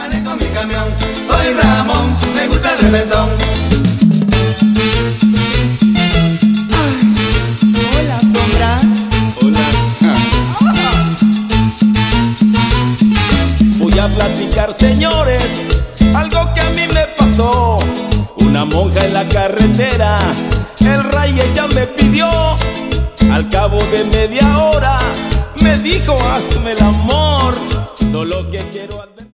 Manejo mi camión, soy Ramón, me gusta el reventón. Hola, Sombra. Hola. Voy a platicar, señores, algo que a mí me pasó. Una monja en la carretera, el ray ella me pidió. Al cabo de media hora me dijo hazme el amor, solo que quiero